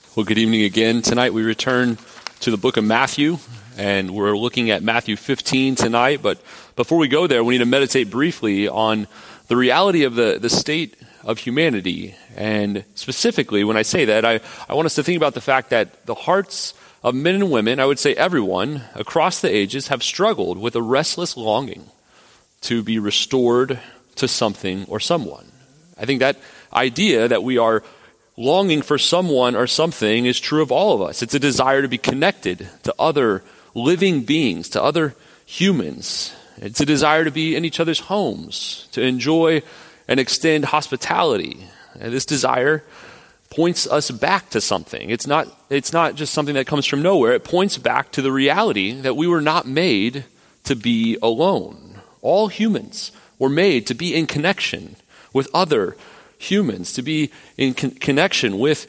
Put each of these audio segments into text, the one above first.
Well, good evening again. Tonight we return to the book of Matthew, and we're looking at Matthew 15 tonight. But before we go there, we need to meditate briefly on the reality of the state of humanity. And specifically, when I say that, I want us to think about the fact that the hearts of men and women, I would say everyone, across the ages, have struggled with a restless longing to be restored to something or someone. I think that idea that we are longing for someone or something is true of all of us. It's a desire to be connected to other living beings, to other humans. It's a desire to be in each other's homes, to enjoy and extend hospitality. And this desire points us back to something. It's not just something that comes from nowhere. It points back to the reality that we were not made to be alone. All humans were made to be in connection with other humans, to be in connection with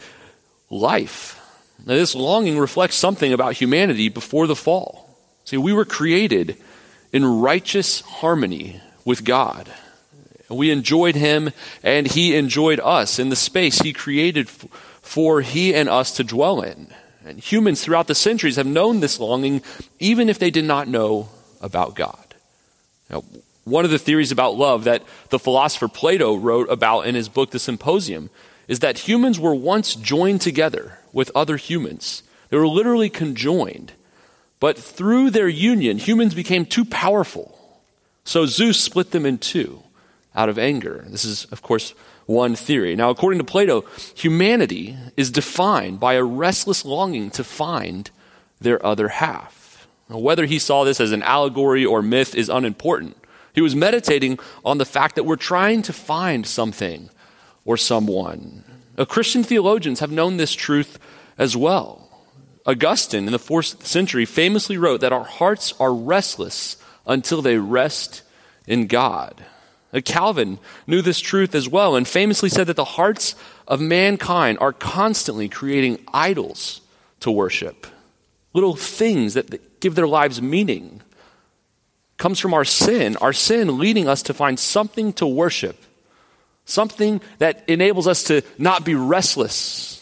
life. Now, this longing reflects something about humanity before the fall. See, we were created in righteous harmony with God. We enjoyed him, and he enjoyed us in the space he created for he and us to dwell in. And humans throughout the centuries have known this longing, even if they did not know about God. Now, one of the theories about love that the philosopher Plato wrote about in his book, The Symposium, is that humans were once joined together with other humans. They were literally conjoined. But through their union, humans became too powerful. So Zeus split them in two out of anger. This is, of course, one theory. Now, according to Plato, humanity is defined by a restless longing to find their other half. Now, whether he saw this as an allegory or myth is unimportant. He was meditating on the fact that we're trying to find something or someone. Christian theologians have known this truth as well. Augustine in the 4th century famously wrote that our hearts are restless until they rest in God. Calvin knew this truth as well and famously said that the hearts of mankind are constantly creating idols to worship. Little things that give their lives meaning. Comes from our sin leading us to find something to worship, something that enables us to not be restless.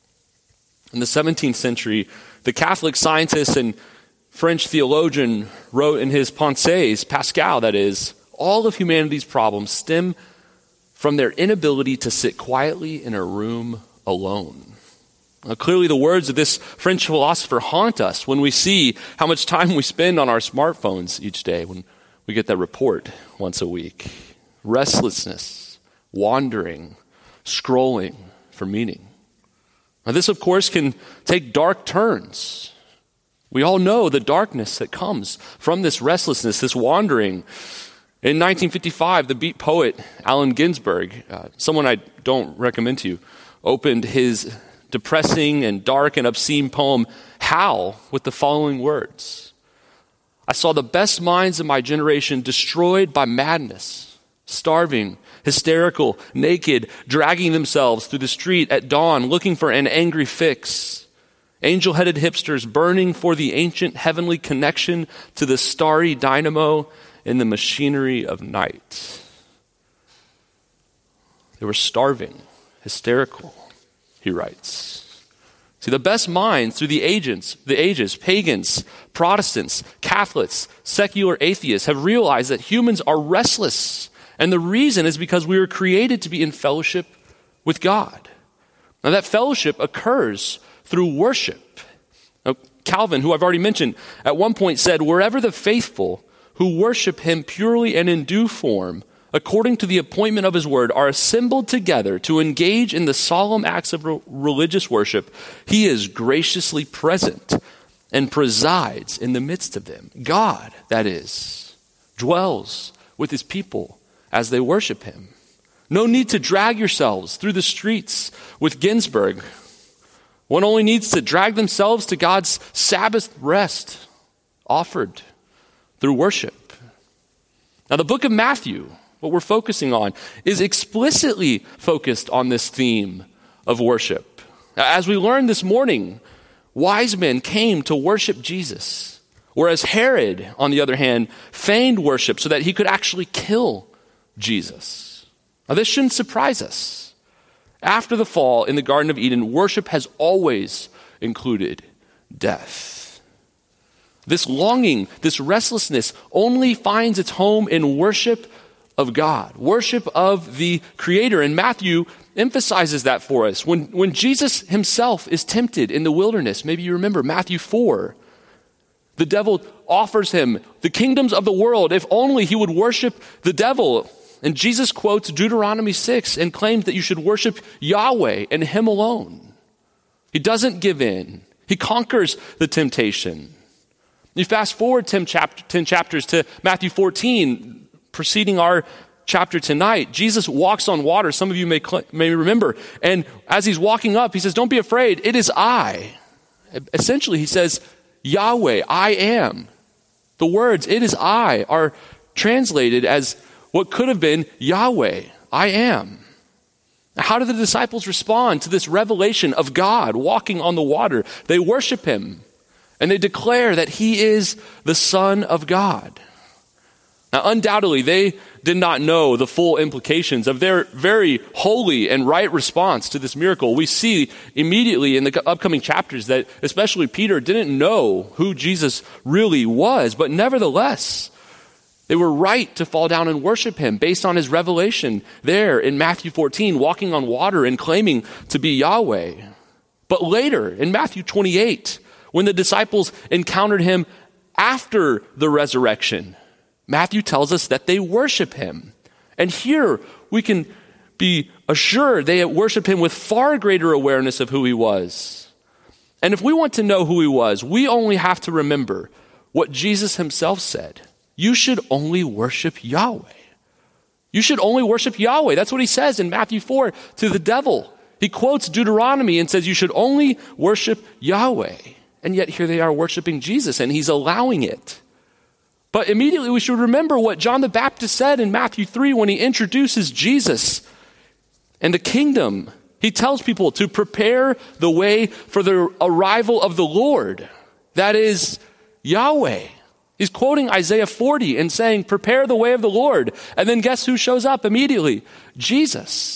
In the 17th century, the Catholic scientist and French theologian wrote in his Pensées, Pascal that is, all of humanity's problems stem from their inability to sit quietly in a room alone. Clearly, the words of this French philosopher haunt us when we see how much time we spend on our smartphones each day, when we get that report once a week. Restlessness, wandering, scrolling for meaning. Now, this, of course, can take dark turns. We all know the darkness that comes from this restlessness, this wandering. In 1955, the Beat poet Allen Ginsberg, someone I don't recommend to you, opened his depressing and dark and obscene poem, Howl, with the following words. I saw the best minds of my generation destroyed by madness, starving, hysterical, naked, dragging themselves through the street at dawn looking for an angry fix. Angel-headed hipsters burning for the ancient heavenly connection to the starry dynamo in the machinery of night. They were starving, hysterical, he writes. See, the best minds through the ages, pagans, Protestants, Catholics, secular atheists have realized that humans are restless. And the reason is because we were created to be in fellowship with God. Now that fellowship occurs through worship. Now, Calvin, who I've already mentioned, at one point said, wherever the faithful who worship him purely and in due form, according to the appointment of his word, are assembled together to engage in the solemn acts of religious worship, he is graciously present and presides in the midst of them. God, that is, dwells with his people as they worship him. No need to drag yourselves through the streets with Ginsberg. One only needs to drag themselves to God's Sabbath rest offered through worship. Now, the book of Matthew, what we're focusing on, is explicitly focused on this theme of worship. As we learned this morning, wise men came to worship Jesus, whereas Herod, on the other hand, feigned worship so that he could actually kill Jesus. Now, this shouldn't surprise us. After the fall in the Garden of Eden, worship has always included death. This longing, this restlessness only finds its home in worship of God, worship of the Creator. And Matthew emphasizes that for us. When Jesus himself is tempted in the wilderness, maybe you remember Matthew 4, the devil offers him the kingdoms of the world if only he would worship the devil. And Jesus quotes Deuteronomy 6 and claims that you should worship Yahweh and him alone. He doesn't give in. He conquers the temptation. You fast forward 10 chapters to Matthew 14, preceding our chapter tonight. Jesus walks on water. Some of you may remember. And as he's walking up, he says, "Don't be afraid. It is I." Essentially, he says, Yahweh, I am. The words, "it is I," are translated as what could have been Yahweh, I am. How do the disciples respond to this revelation of God walking on the water? They worship him, and they declare that he is the Son of God. Now, undoubtedly, they did not know the full implications of their very holy and right response to this miracle. We see immediately in the upcoming chapters that especially Peter didn't know who Jesus really was, but nevertheless, they were right to fall down and worship him based on his revelation there in Matthew 14, walking on water and claiming to be Yahweh. But later, in Matthew 28, when the disciples encountered him after the resurrection, Matthew tells us that they worship him. And here we can be assured they worship him with far greater awareness of who he was. And if we want to know who he was, we only have to remember what Jesus himself said. You should only worship Yahweh. You should only worship Yahweh. That's what he says in Matthew 4 to the devil. He quotes Deuteronomy and says you should only worship Yahweh. And yet here they are worshiping Jesus, and he's allowing it. But immediately we should remember what John the Baptist said in Matthew 3 when he introduces Jesus and the kingdom. He tells people to prepare the way for the arrival of the Lord. That is Yahweh. He's quoting Isaiah 40 and saying, prepare the way of the Lord. And then guess who shows up immediately? Jesus.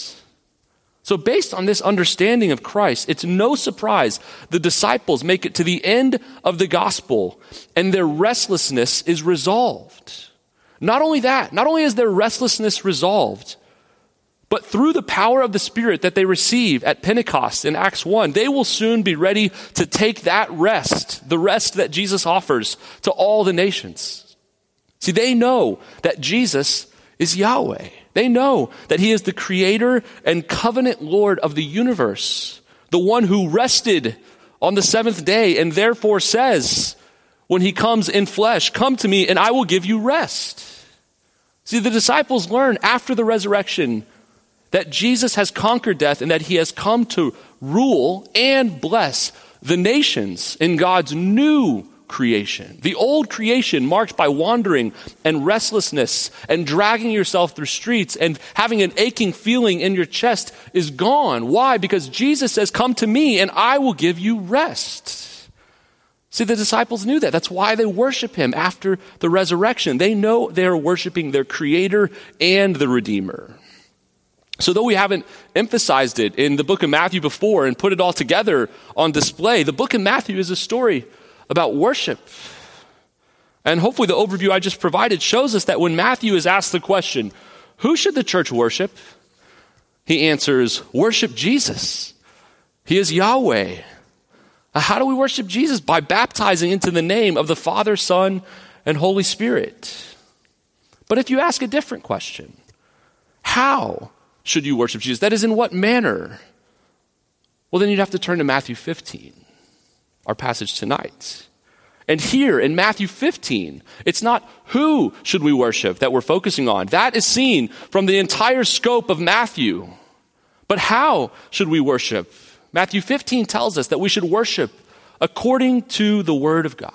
So based on this understanding of Christ, it's no surprise the disciples make it to the end of the gospel and their restlessness is resolved. Not only that, not only is their restlessness resolved, but through the power of the Spirit that they receive at Pentecost in Acts 1, they will soon be ready to take that rest, the rest that Jesus offers to all the nations. See, they know that Jesus is Yahweh. They know that he is the creator and covenant Lord of the universe, the one who rested on the seventh day and therefore says, when he comes in flesh, come to me and I will give you rest. See, the disciples learn after the resurrection that Jesus has conquered death and that he has come to rule and bless the nations in God's new creation. The old creation marked by wandering and restlessness and dragging yourself through streets and having an aching feeling in your chest is gone. Why? Because Jesus says, come to me and I will give you rest. See, the disciples knew that. That's why they worship him after the resurrection. They know they are worshiping their creator and the Redeemer. So though we haven't emphasized it in the book of Matthew before and put it all together on display, the book of Matthew is a story about worship. And hopefully the overview I just provided shows us that when Matthew is asked the question, who should the church worship? He answers, worship Jesus. He is Yahweh. How do we worship Jesus? By baptizing into the name of the Father, Son, and Holy Spirit. But if you ask a different question, how should you worship Jesus? That is, in what manner? Well, then you'd have to turn to Matthew 15. Our passage tonight. And here in Matthew 15, it's not who should we worship that we're focusing on. That is seen from the entire scope of Matthew. But how should we worship? Matthew 15 tells us that we should worship according to the word of God.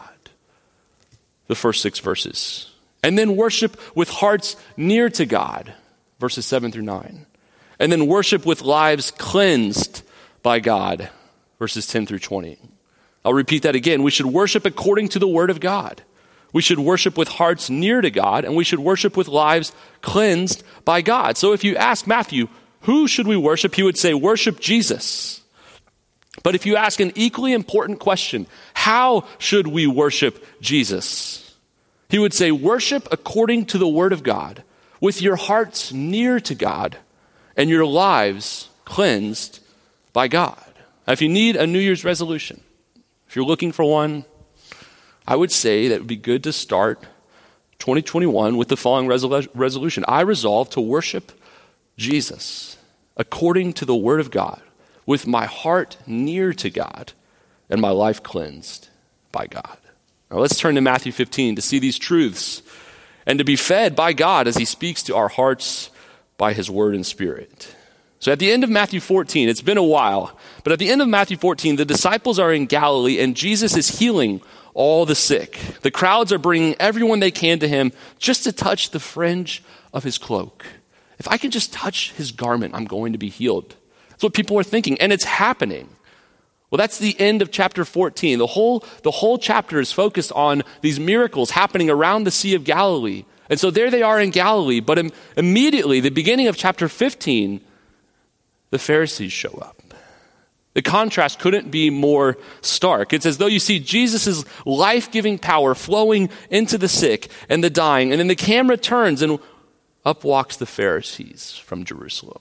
The first 6 verses. And then worship with hearts near to God. Verses 7 through 9. And then worship with lives cleansed by God. Verses 10 through 20. I'll repeat that again. We should worship according to the word of God. We should worship with hearts near to God, and we should worship with lives cleansed by God. So if you ask Matthew, who should we worship? He would say, worship Jesus. But if you ask an equally important question, how should we worship Jesus? He would say, worship according to the word of God, with your hearts near to God and your lives cleansed by God. Now, if you need a New Year's resolution, if you're looking for one, I would say that it would be good to start 2021 with the following resolution. I resolve to worship Jesus according to the word of God, with my heart near to God and my life cleansed by God. Now let's turn to Matthew 15 to see these truths and to be fed by God as he speaks to our hearts by his word and spirit. So at the end of Matthew 14, it's been a while, but at the end of Matthew 14, the disciples are in Galilee and Jesus is healing all the sick. The crowds are bringing everyone they can to him just to touch the fringe of his cloak. If I can just touch his garment, I'm going to be healed. That's what people are thinking, and it's happening. Well, that's the end of chapter 14. The whole chapter is focused on these miracles happening around the Sea of Galilee. And so there they are in Galilee, but immediately, the beginning of chapter 15, the Pharisees show up. The contrast couldn't be more stark. It's as though you see Jesus' life-giving power flowing into the sick and the dying, and then the camera turns and up walks the Pharisees from Jerusalem.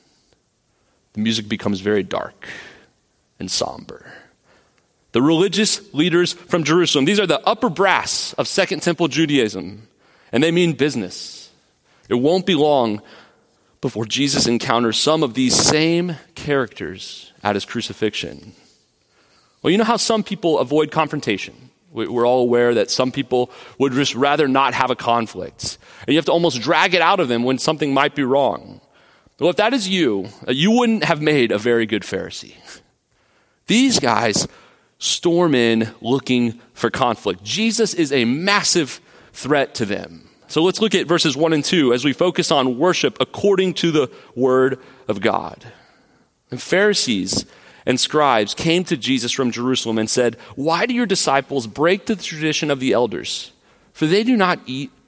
The music becomes very dark and somber. The religious leaders from Jerusalem, these are the upper brass of Second Temple Judaism, and they mean business. It won't be long before Jesus encounters some of these same characters at his crucifixion. Well, you know how some people avoid confrontation. We're all aware that some people would just rather not have a conflict. And you have to almost drag it out of them when something might be wrong. Well, if that is you, you wouldn't have made a very good Pharisee. These guys storm in looking for conflict. Jesus is a massive threat to them. So let's look at verses 1 and 2 as we focus on worship according to the word of God. And Pharisees and scribes came to Jesus from Jerusalem and said, "Why do your disciples break the tradition of the elders? For they do not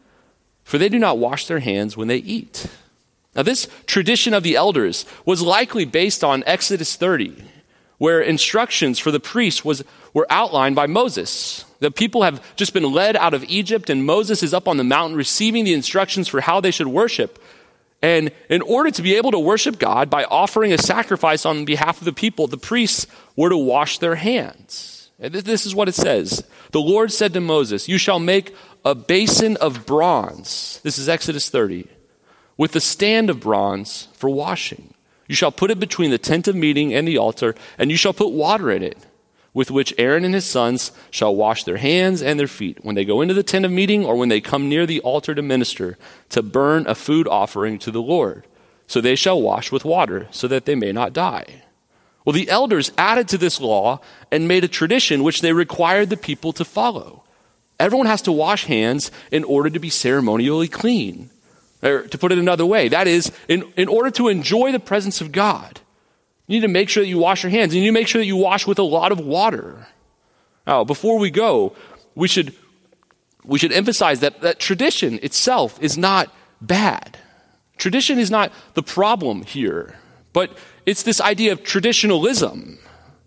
wash their hands when they eat." Now this tradition of the elders was likely based on Exodus 30, where instructions for the priests were outlined by Moses. The people have just been led out of Egypt, and Moses is up on the mountain receiving the instructions for how they should worship. And in order to be able to worship God by offering a sacrifice on behalf of the people, the priests were to wash their hands. And this is what it says. The Lord said to Moses, "You shall make a basin of bronze." This is Exodus 30. "With a stand of bronze for washing. You shall put it between the tent of meeting and the altar, and you shall put water in it, with which Aaron and his sons shall wash their hands and their feet when they go into the tent of meeting or when they come near the altar to minister, to burn a food offering to the Lord. So they shall wash with water, so that they may not die." Well, the elders added to this law and made a tradition which they required the people to follow. Everyone has to wash hands in order to be ceremonially clean. Or to put it another way, that is, in order to enjoy the presence of God, you need to make sure that you wash your hands. And you need to make sure that you wash with a lot of water. Now, before we go, we should emphasize that tradition itself is not bad. Tradition is not the problem here, but it's this idea of traditionalism.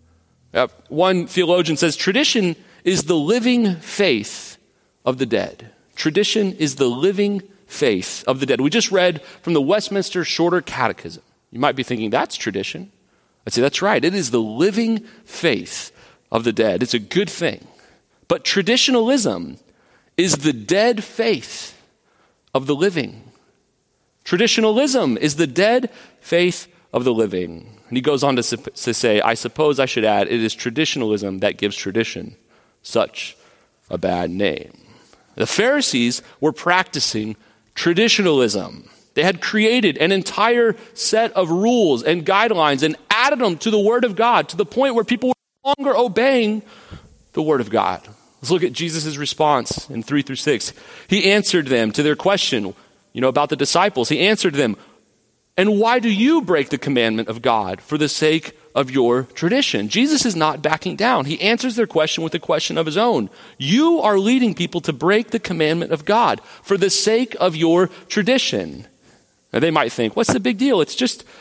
One theologian says, tradition is the living faith of the dead. Tradition is the living faith of the dead. We just read from the Westminster Shorter Catechism. You might be thinking, that's tradition. I'd say that's right. It is the living faith of the dead. It's a good thing. But traditionalism is the dead faith of the living. Traditionalism is the dead faith of the living. And he goes on to say, I suppose I should add, it is traditionalism that gives tradition such a bad name. The Pharisees were practicing traditionalism. They had created an entire set of rules and guidelines and added them to the Word of God to the point where people were no longer obeying the Word of God. Let's look at Jesus' response in 3-6. He answered them to their question, about the disciples. He answered them, "And why do you break the commandment of God for the sake of your tradition?" Jesus is not backing down. He answers their question with a question of his own. You are leading people to break the commandment of God for the sake of your tradition. Now they might think, what's the big deal? It's just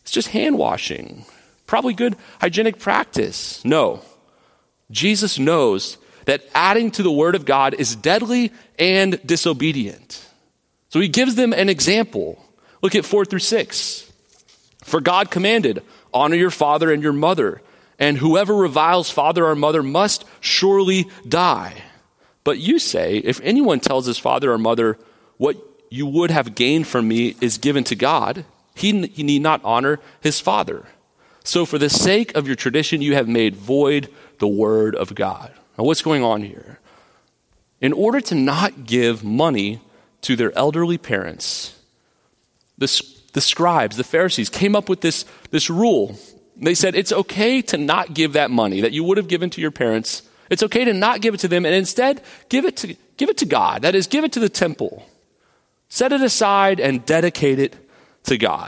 It's just hand washing. Probably good hygienic practice. No. Jesus knows that adding to the word of God is deadly and disobedient. So he gives them an example. Look at 4-6. For God commanded, honor your father and your mother, and whoever reviles father or mother must surely die. But you say, if anyone tells his father or mother, what you would have gained from me is given to God, he need not honor his father. So for the sake of your tradition, you have made void the word of God. Now what's going on here? In order to not give money to their elderly parents, the scribes, the Pharisees, came up with this rule. They said it's okay to not give that money that you would have given to your parents. It's okay to not give it to them and instead give it to God. That is, give it to the temple. Set it aside and dedicate it to God.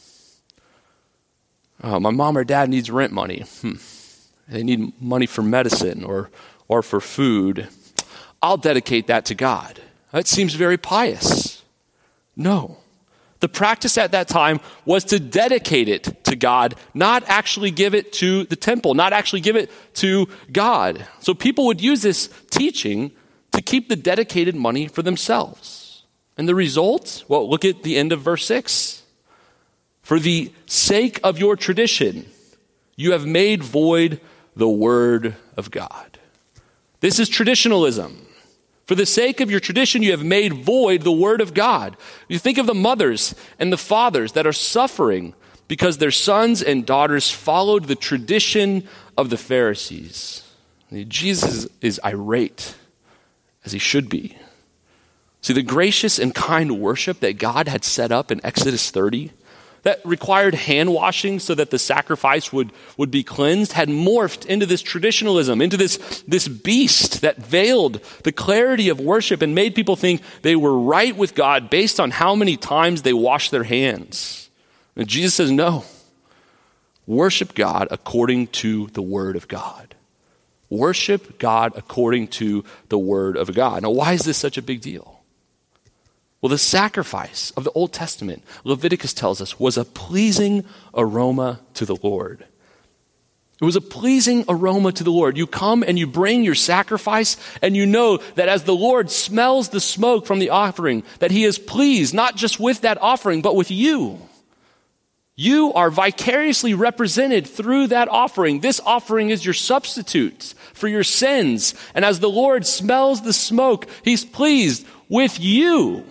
Oh, my mom or dad needs rent money. They need money for medicine or for food. I'll dedicate that to God. That seems very pious. No. The practice at that time was to dedicate it to God, not actually give it to the temple, not actually give it to God. So people would use this teaching to keep the dedicated money for themselves. And the result? Well, look at the end of verse 6. For the sake of your tradition, you have made void the word of God. This is traditionalism. For the sake of your tradition, you have made void the word of God. You think of the mothers and the fathers that are suffering because their sons and daughters followed the tradition of the Pharisees. Jesus is irate, as he should be. See, the gracious and kind worship that God had set up in Exodus 30, that required hand washing so that the sacrifice would be cleansed, had morphed into this traditionalism, into this beast that veiled the clarity of worship and made people think they were right with God based on how many times they washed their hands. And Jesus says, no. Worship God according to the word of God. Worship God according to the word of God. Now, why is this such a big deal? Well, the sacrifice of the Old Testament, Leviticus tells us, was a pleasing aroma to the Lord. It was a pleasing aroma to the Lord. You come and you bring your sacrifice, and you know that as the Lord smells the smoke from the offering, that he is pleased not just with that offering, but with you. You are vicariously represented through that offering. This offering is your substitute for your sins. And as the Lord smells the smoke, he's pleased with you.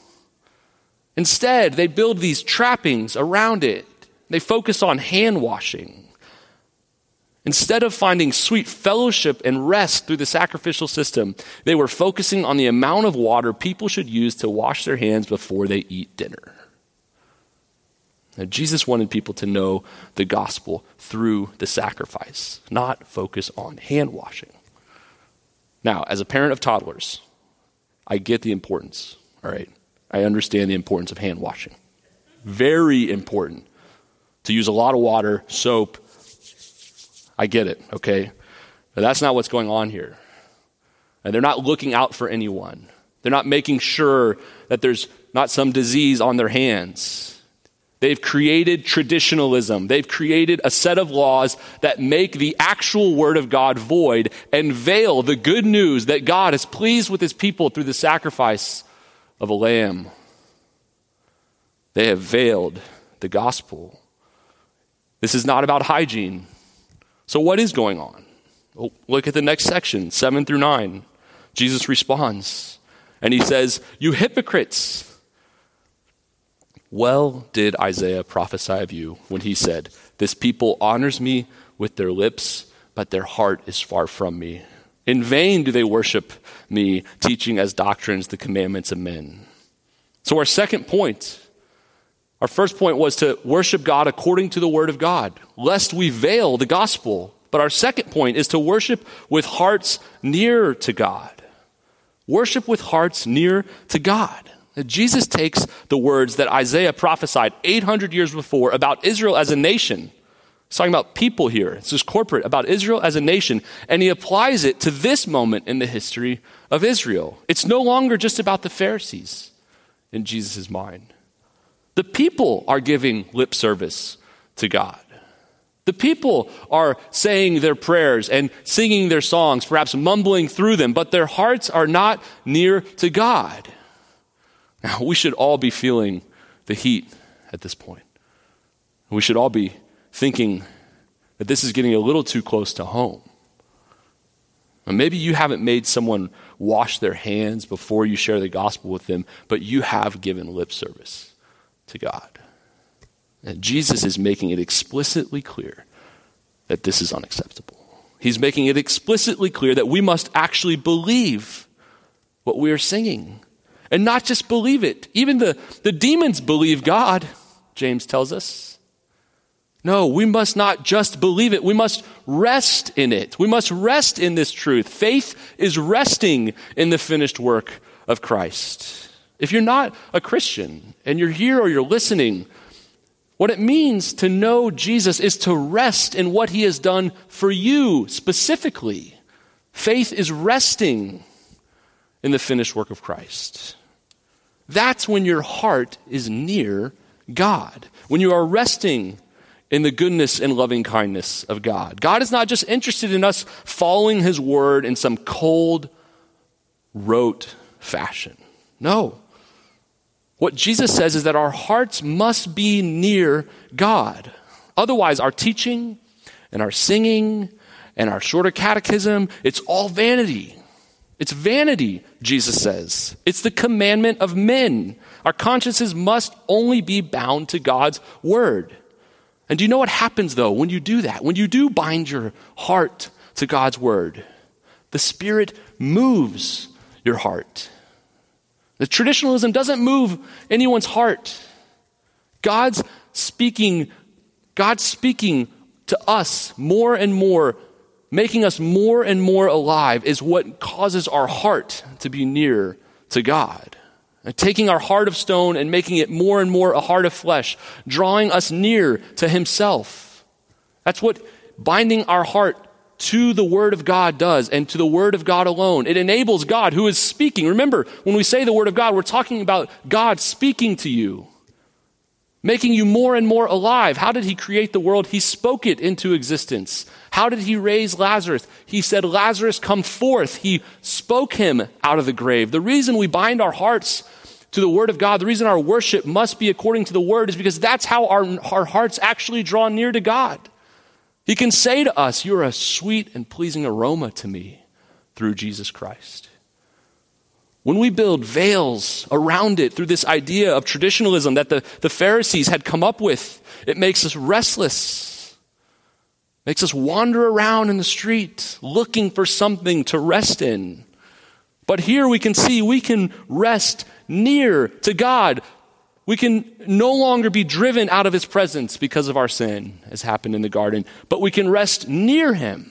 Instead, they build these trappings around it. They focus on hand washing. Instead of finding sweet fellowship and rest through the sacrificial system, they were focusing on the amount of water people should use to wash their hands before they eat dinner. Now, Jesus wanted people to know the gospel through the sacrifice, not focus on hand washing. Now, as a parent of toddlers, I get the importance, all right? I understand the importance of hand washing. Very important. To use a lot of water, soap. I get it, okay? But that's not what's going on here. And they're not looking out for anyone. They're not making sure that there's not some disease on their hands. They've created traditionalism. They've created a set of laws that make the actual word of God void and veil the good news that God is pleased with his people through the sacrifice of a lamb. They have veiled the gospel. This is not about hygiene. So what is going on? Well, look at the next section, 7-9. Jesus responds, and he says, "You hypocrites! Well did Isaiah prophesy of you when he said, 'This people honors me with their lips, but their heart is far from me. In vain do they worship me, teaching as doctrines the commandments of men.'" So our second point, our first point was to worship God according to the word of God, lest we veil the gospel. But our second point is to worship with hearts near to God. Worship with hearts near to God. Jesus takes the words that Isaiah prophesied 800 years before about Israel as a nation. He's talking about people here. It's just corporate, about Israel as a nation. And he applies it to this moment in the history of Israel. It's no longer just about the Pharisees in Jesus' mind. The people are giving lip service to God. The people are saying their prayers and singing their songs, perhaps mumbling through them, but their hearts are not near to God. Now, we should all be feeling the heat at this point. We should all be thinking that this is getting a little too close to home. And maybe you haven't made someone wash their hands before you share the gospel with them, but you have given lip service to God. And Jesus is making it explicitly clear that this is unacceptable. He's making it explicitly clear that we must actually believe what we are singing. And not just believe it. Even the demons believe God, James tells us. No, we must not just believe it. We must rest in it. We must rest in this truth. Faith is resting in the finished work of Christ. If you're not a Christian and you're here or you're listening, what it means to know Jesus is to rest in what he has done for you specifically. Faith is resting in the finished work of Christ. That's when your heart is near God. When you are resting in the goodness and loving kindness of God. God is not just interested in us following his word in some cold, rote fashion. No. What Jesus says is that our hearts must be near God. Otherwise, our teaching and our singing and our shorter catechism, it's all vanity. It's vanity, Jesus says. It's the commandment of men. Our consciences must only be bound to God's word. And do you know what happens, though, when you do that? When you do bind your heart to God's word, the Spirit moves your heart. The traditionalism doesn't move anyone's heart. God's speaking to us more and more, making us more and more alive is what causes our heart to be near to God. And taking our heart of stone and making it more and more a heart of flesh, drawing us near to himself. That's what binding our heart to the word of God does, and to the word of God alone. It enables God who is speaking. Remember, when we say the word of God, we're talking about God speaking to you, making you more and more alive. How did he create the world? He spoke it into existence. How did he raise Lazarus? He said, Lazarus, come forth. He spoke him out of the grave. The reason we bind our hearts to the word of God, the reason our worship must be according to the word, is because that's how our hearts actually draw near to God. He can say to us, you're a sweet and pleasing aroma to me through Jesus Christ. When we build veils around it through this idea of traditionalism that the Pharisees had come up with, it makes us restless, makes us wander around in the street looking for something to rest in. But here we can see we can rest near to God. We can no longer be driven out of his presence because of our sin, as happened in the garden, but we can rest near him.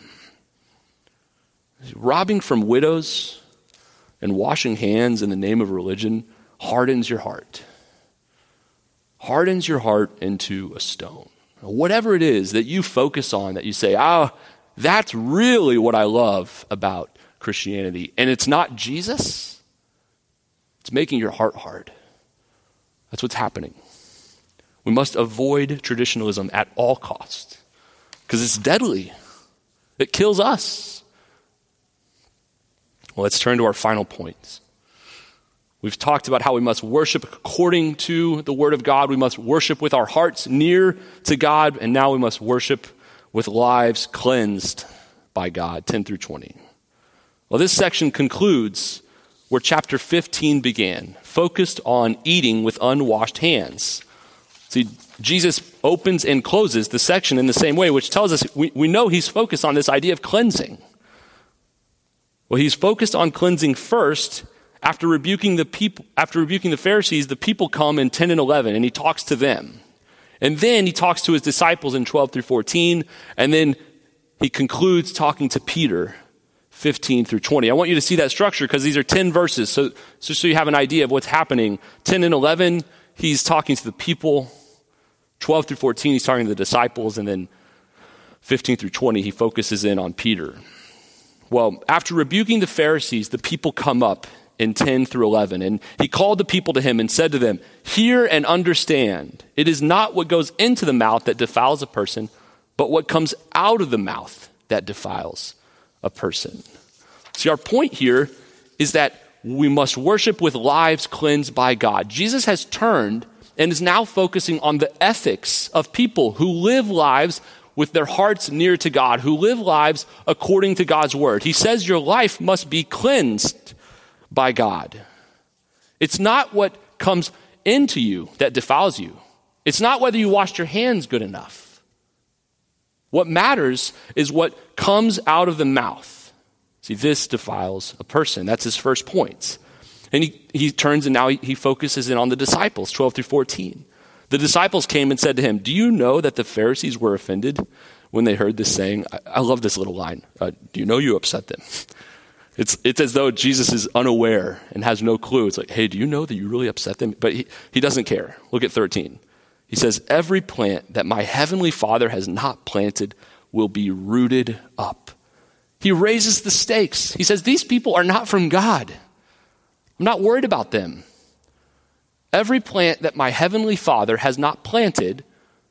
Robbing from widows and washing hands in the name of religion hardens your heart. Hardens your heart into a stone. Whatever it is that you focus on, that you say, that's really what I love about Christianity. And it's not Jesus. It's making your heart hard. That's what's happening. We must avoid traditionalism at all costs because it's deadly. It kills us. Well, let's turn to our final points. We've talked about how we must worship according to the word of God. We must worship with our hearts near to God. And now we must worship with lives cleansed by God, 10 through 20. Well, this section concludes where chapter 15 began, focused on eating with unwashed hands. See, Jesus opens and closes the section in the same way, which tells us we know he's focused on this idea of cleansing. Well, he's focused on cleansing first. After rebuking the Pharisees, the people come in 10 and 11, and he talks to them. And then he talks to his disciples in 12 through 14, and then he concludes talking to Peter, 15 through 20. I want you to see that structure because these are 10 verses, so you have an idea of what's happening. 10 and 11, he's talking to the people. 12 through 14, he's talking to the disciples, and then 15 through 20, he focuses in on Peter. Well, after rebuking the Pharisees, the people come up in 10 through 11. And he called the people to him and said to them, "Hear and understand. It is not what goes into the mouth that defiles a person, but what comes out of the mouth that defiles a person." See, our point here is that we must worship with lives cleansed by God. Jesus has turned and is now focusing on the ethics of people who live lives with their hearts near to God, who live lives according to God's word. He says your life must be cleansed by God. It's not what comes into you that defiles you. It's not whether you washed your hands good enough. What matters is what comes out of the mouth. See, this defiles a person. That's his first point. And he turns and now he focuses in on the disciples, 12 through 14. The disciples came and said to him, "Do you know that the Pharisees were offended when they heard this saying?" I love this little line. Do you know you upset them? It's as though Jesus is unaware and has no clue. It's like, hey, do you know that you really upset them? But he doesn't care. Look at 13. He says, "Every plant that my heavenly Father has not planted will be rooted up." He raises the stakes. He says, these people are not from God. I'm not worried about them. Every plant that my heavenly Father has not planted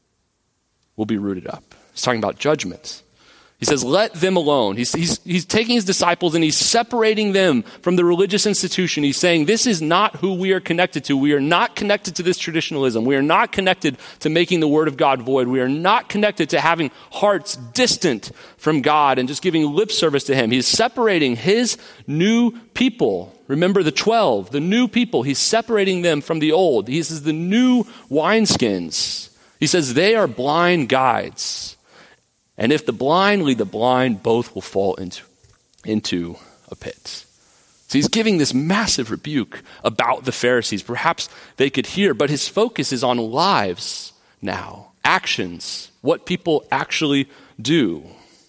will be rooted up. He's talking about judgment. He says, let them alone. He's taking his disciples and he's separating them from the religious institution. He's saying, this is not who we are connected to. We are not connected to this traditionalism. We are not connected to making the word of God void. We are not connected to having hearts distant from God and just giving lip service to him. He's separating his new people. Remember the 12, the new people. He's separating them from the old. He says the new wineskins. He says they are blind guides. And if the blind lead the blind, both will fall into a pit. So he's giving this massive rebuke about the Pharisees. Perhaps they could hear, but his focus is on lives now, actions, what people actually do.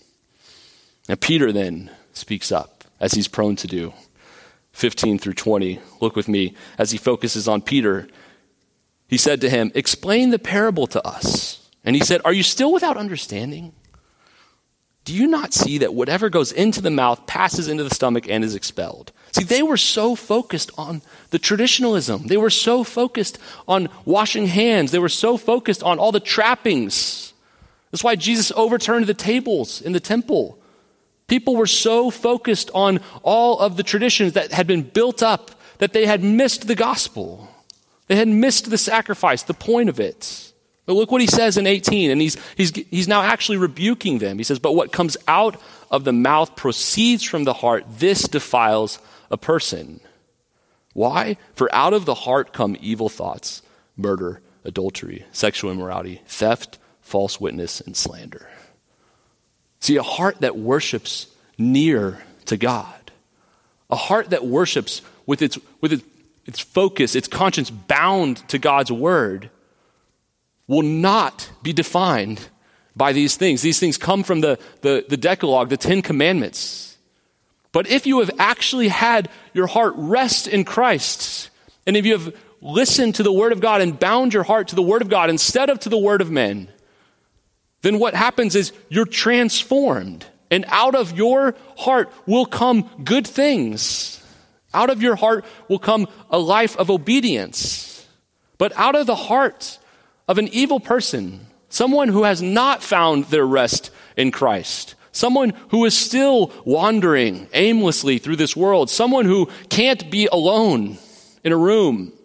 And Peter then speaks up, as he's prone to do. 15 through 20, look with me, as he focuses on Peter. He said to him, "Explain the parable to us." And he said, "Are you still without understanding? Do you not see that whatever goes into the mouth passes into the stomach and is expelled?" See, they were so focused on the traditionalism. They were so focused on washing hands. They were so focused on all the trappings. That's why Jesus overturned the tables in the temple. People were so focused on all of the traditions that had been built up that they had missed the gospel. They had missed the sacrifice, the point of it. But look what he says in 18, and he's now actually rebuking them. He says, "But what comes out of the mouth proceeds from the heart. This defiles a person." Why? "For out of the heart come evil thoughts, murder, adultery, sexual immorality, theft, false witness, and slander." See, a heart that worships near to God, a heart that worships with its focus, its conscience bound to God's word, will not be defined by these things. These things come from the Decalogue, the 10 Commandments. But if you have actually had your heart rest in Christ, and if you have listened to the word of God and bound your heart to the word of God instead of to the word of men, then what happens is you're transformed. And out of your heart will come good things. Out of your heart will come a life of obedience. But out of the heart of an evil person, someone who has not found their rest in Christ, someone who is still wandering aimlessly through this world, someone who can't be alone in a room,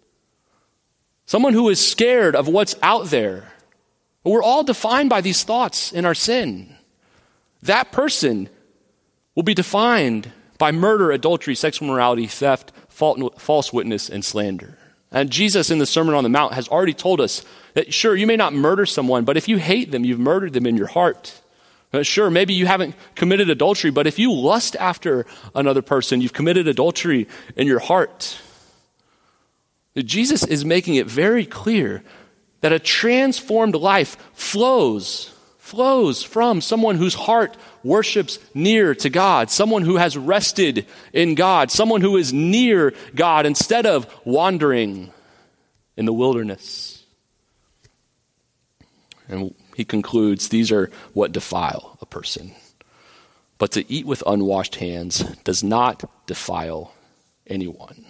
someone who is scared of what's out there. We're all defined by these thoughts in our sin. That person will be defined by murder, adultery, sexual immorality, theft, false witness, and slander. And Jesus in the Sermon on the Mount has already told us that, sure, you may not murder someone, but if you hate them, you've murdered them in your heart. Sure, maybe you haven't committed adultery, but if you lust after another person, you've committed adultery in your heart. Jesus is making it very clear that a transformed life flows from someone whose heart worships near to God, someone who has rested in God, someone who is near God instead of wandering in the wilderness. And he concludes, these are what defile a person. But to eat with unwashed hands does not defile anyone.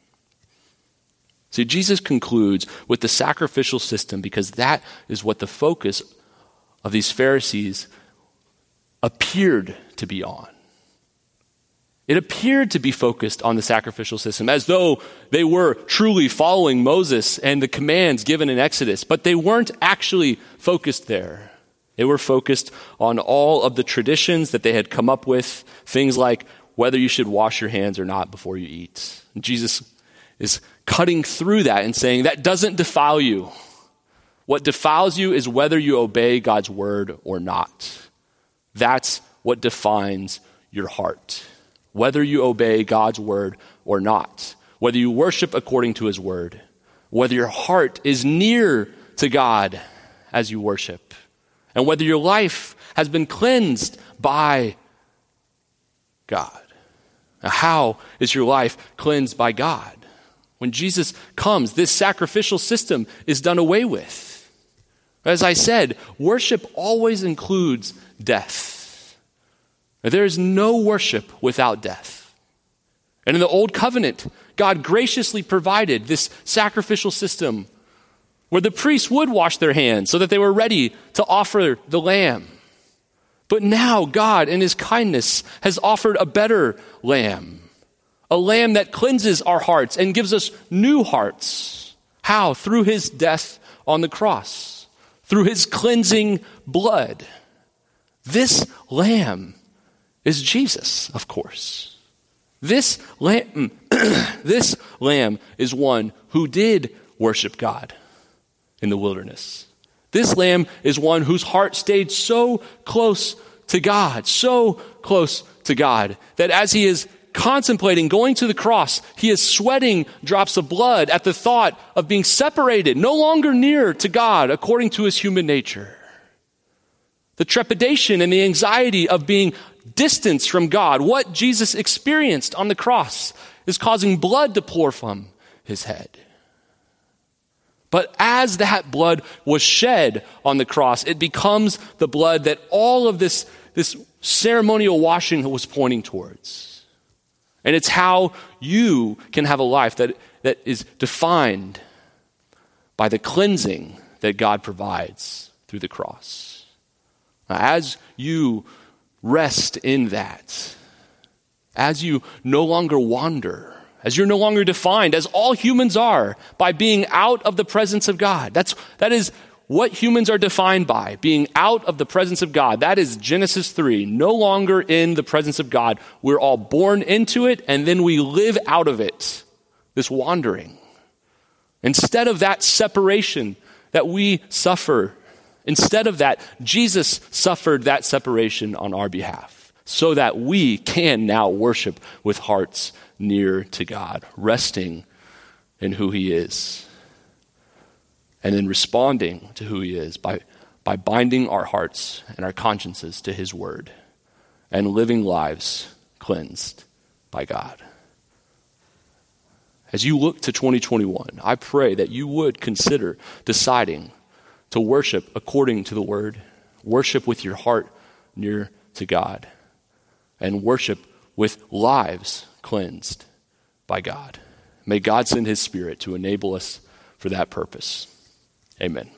See, Jesus concludes with the sacrificial system because that is what the focus of these Pharisees appeared to be on. It appeared to be focused on the sacrificial system as though they were truly following Moses and the commands given in Exodus, but they weren't actually focused there. They were focused on all of the traditions that they had come up with, things like whether you should wash your hands or not before you eat. And Jesus is cutting through that and saying that doesn't defile you. What defiles you is whether you obey God's word or not. That's what defines your heart. Whether you obey God's word or not, whether you worship according to his word, whether your heart is near to God as you worship, and whether your life has been cleansed by God. Now, how is your life cleansed by God? When Jesus comes, this sacrificial system is done away with. As I said, worship always includes death. There is no worship without death. And in the Old Covenant, God graciously provided this sacrificial system where the priests would wash their hands so that they were ready to offer the lamb. But now God, in his kindness, has offered a better lamb, a lamb that cleanses our hearts and gives us new hearts. How? Through his death on the cross, through his cleansing blood. This lamb is Jesus, of course. This lamb is one who did worship God in the wilderness. This lamb is one whose heart stayed so close to God, that as he is contemplating going to the cross, he is sweating drops of blood at the thought of being separated, no longer near to God according to his human nature. The trepidation and the anxiety of being distanced from God, what Jesus experienced on the cross, is causing blood to pour from his head. But as that blood was shed on the cross, it becomes the blood that all of this ceremonial washing was pointing towards. And it's how you can have a life that is defined by the cleansing that God provides through the cross. Now, as you rest in that, as you no longer wander, as you're no longer defined, as all humans are, by being out of the presence of God. That is what humans are defined by, being out of the presence of God. That is Genesis 3, no longer in the presence of God. We're all born into it, and then we live out of it, this wandering. Instead of that separation that we suffer, instead of that, Jesus suffered that separation on our behalf so that we can now worship with hearts near to God, resting in who he is, and then responding to who he is by binding our hearts and our consciences to his word and living lives cleansed by God. As you look to 2021, I pray that you would consider deciding to worship according to the word, worship with your heart near to God, and worship with lives cleansed by God. May God send his Spirit to enable us for that purpose. Amen.